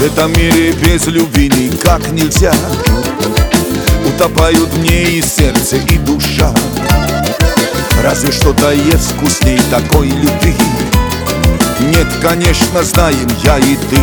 В этом мире без любви никак нельзя. Утопают в ней и сердце, и душа. Разве что-то есть вкусней такой любви? Нет, конечно, знаем я и ты.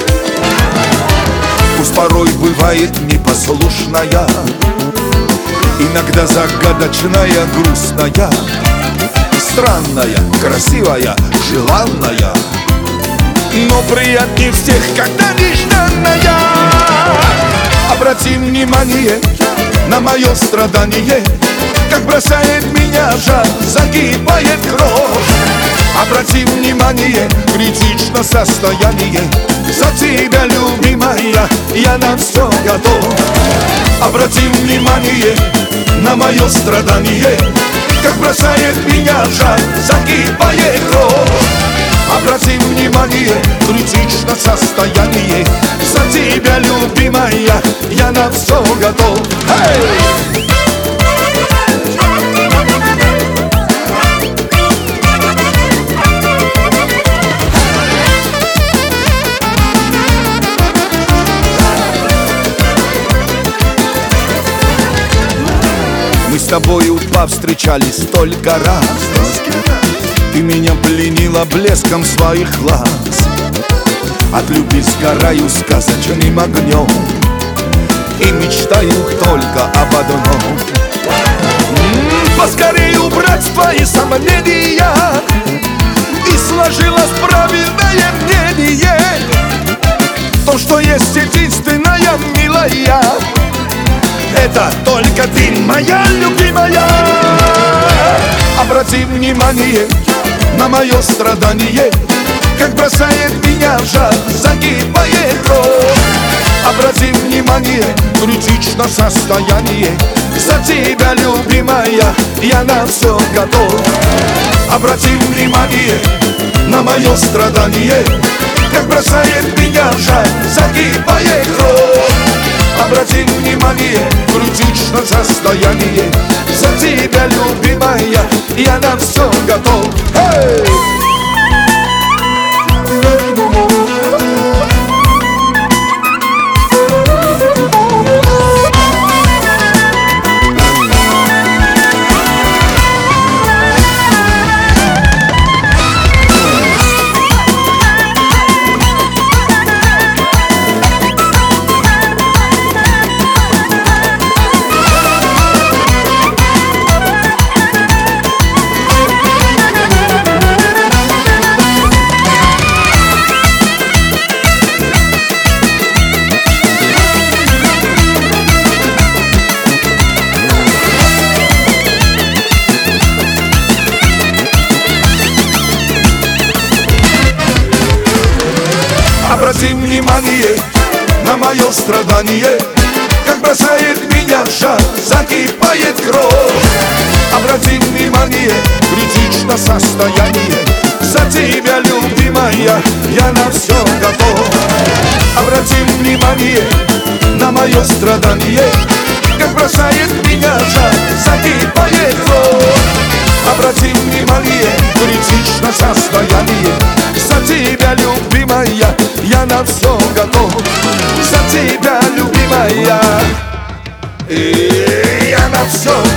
Пусть порой бывает непослушная, иногда загадочная, грустная, странная, красивая, желанная, но приятнее всех, когда нежданная. Обрати внимание на мое страдание, как бросает меня жар, загибает кровь. Обрати внимание, критично состояние. За тебя, любимая, я на все готов. Обрати внимание на мое страдание, как бросает меня жар, загибает кровь. Обрати внимание, критично состояние. За тебя, любимая, я на все готов. Hey! Мы с тобою повстречались столько раз. Ты меня пленила блеском своих глаз. От любви сгораю сказочным огнем и мечтаю только об одном. Поскорее убрать твои сомнения, и сложилось правильное мнение. То, что есть единственная, милая, это только ты, моя любимая. Обрати внимание на мое страдание, как бросает меня жар, загибает кровь. Обрати внимание, критично состояние. За тебя, любимая, я на все готов. Обрати внимание на мое страдание, как бросает меня жар, загибает кровь. Обрати внимание, критично состояние. За тебя, любимая, я на все готов. Hey! Обрати внимание на мое страдание, как бросает меня жар, закипает кровь. Обрати внимание, критично состояние. За тебя, любимая, я на все готов. Обрати внимание на мое страдание, как бросает меня жар, закипает кровь. Обрати внимание, критично состояние. За тебя, любимая, я на все готов. За тебя, любимая, я на все